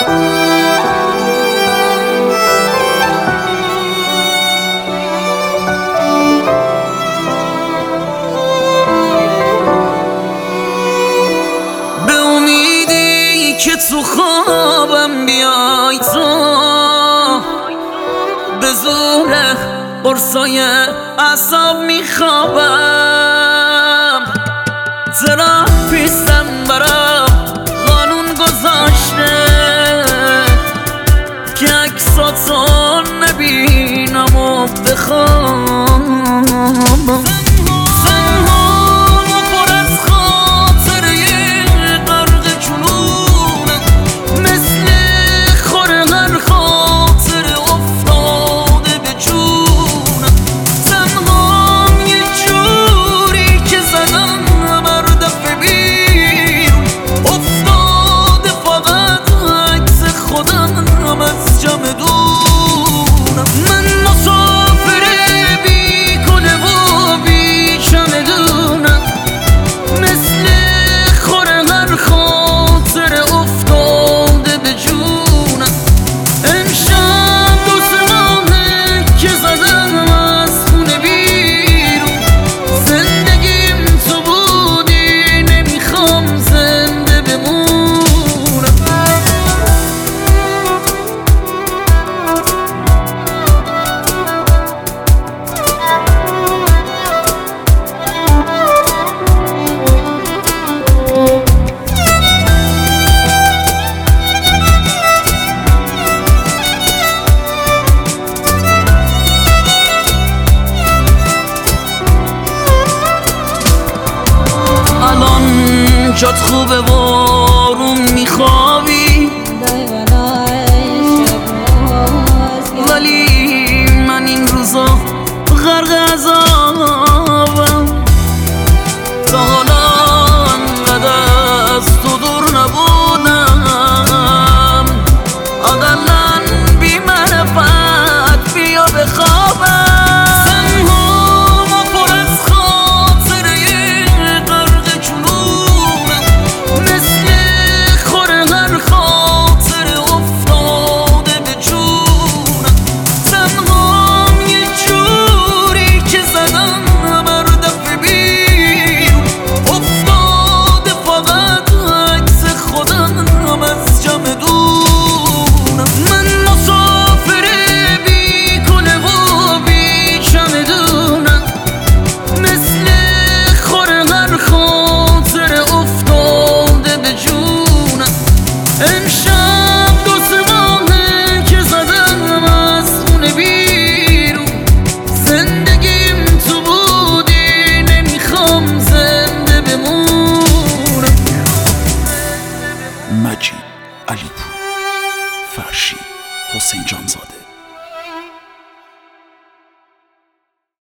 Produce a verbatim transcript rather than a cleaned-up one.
که تو خوابم بیای تو به زور قرصای اعصاب میخوابم. تراپیستم برام قانون گذاشته که عکساتو نبینم و بخوابم. جات خوبه بارون میخوابی ولی من این روزا غرق عذابم. تا حالا انقدر از تو دور نبودم، اقلن بی معرفت بیا بخوابم. مجید علیپور، فرشی حسین جانزاده.